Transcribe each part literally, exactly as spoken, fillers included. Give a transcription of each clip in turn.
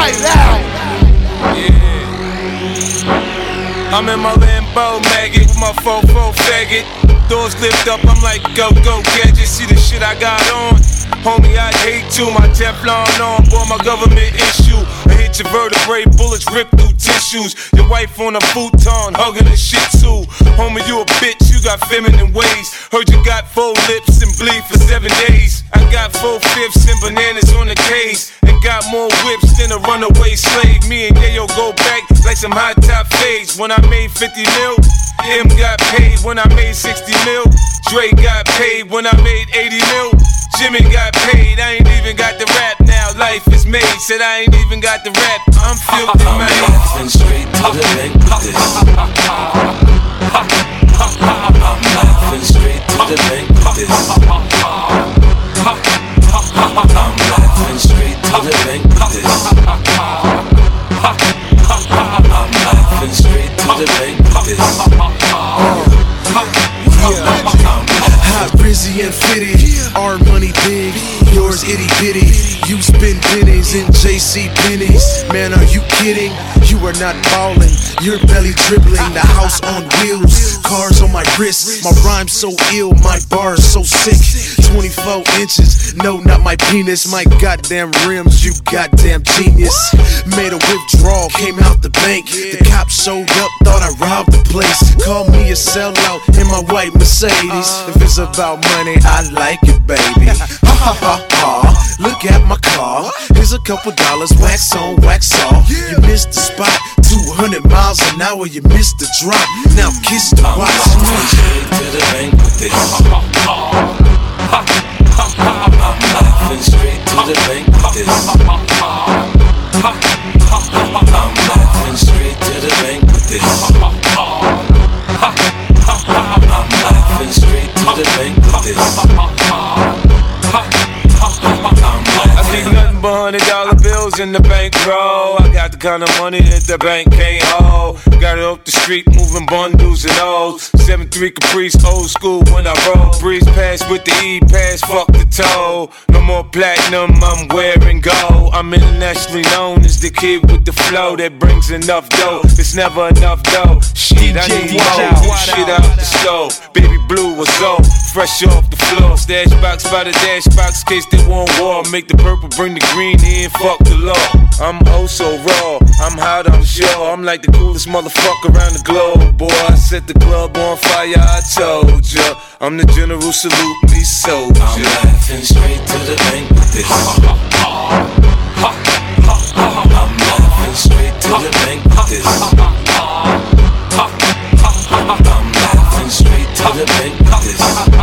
light out. Yeah. I'm in my Lambo maggot with my fofo faggot. Doors lift up, I'm like, go, go, gadget. See the shit I got on? Homie, I'd hate to. My Teflon on, boy, my government issue. I hit your vertebrae, bullets rip through tissues. Your wife on a futon, hugging a shih tzu. Homie, you a bitch, you got feminine ways. Heard you got four lips and bleed for seven days. I got four fifths and bananas on the case. And got more whips than a runaway slave. Me and Yayo go back like some high top fades. When I made fifty mil, M got paid when I made sixty mil. Dre got paid when I made eighty mil. Jimmy got paid, I ain't even got the rap now. Life is made, said I ain't even got the rap. I'm filthy, I'm man. I'm laughing straight to the bank with this. I'm laughing straight to the bank with this. I'm laughing straight to the bank with this. I'm laughing straight to the bank with this. Hot, Rizzy and Fitty, our money big, yours itty bitty. You spend pennies in J C Penney's. Man, are you kidding? You are not ballin', you're belly dribbling. The house on wheels, cars on my wrist. My rhyme's so ill, my bars so sick. twenty-four inches, no, not my penis. My goddamn rims, you goddamn genius. Made a withdrawal, came out the bank. The cops showed up, thought I robbed the place. Called me a sellout in my white Mercedes. If it's about money, I like it, baby. Ha ha ha ha, look at my car. Here's a couple dollars, wax on, wax off. You missed the spot, two hundred miles an hour, you missed the drop. Now kiss the watch. I'm laughing straight to the bank with this. I'm laughing straight to the bank with this. I'm laughing straight to the bank with this. I'm laughing straight to the bank with this. I see nothing but hundred dollar bills in the bankroll. I got the kind of money that the bank can't hold. Got it off the street, moving bundles and O's. seven three Caprice, old school when I roll. Breeze pass with the E-pass, fuck the toll. No more platinum, I'm wearing gold. I'm internationally known as the kid with the flow that brings enough dough. It's never enough dough. Shit, I need more. Shit out the stove. Baby blue was old, fresh off the floor. Stash box by the dash box, case they want war. Make the purple, bring the green in, fuck the law. I'm oh so raw, I'm hot, I'm sure. I'm like the coolest motherfucker around the globe, boy. I set the club on fire, I told ya. I'm the general, salute me, soldier. I'm laughing straight to the bank with this. I'm laughing straight to the bank with this. I'm laughing straight to the bank with this.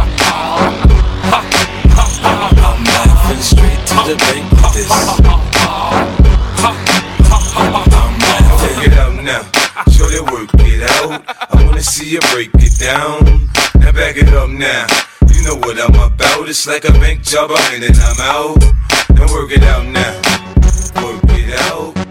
I'm laughing straight to the bank with this. I'm laughing. Take it out now, show that work it out. I wanna see you break it down. Now back it up now. You know what I'm about. It's like a bank job, I'm in and I'm out. Now work it out now. Work it out.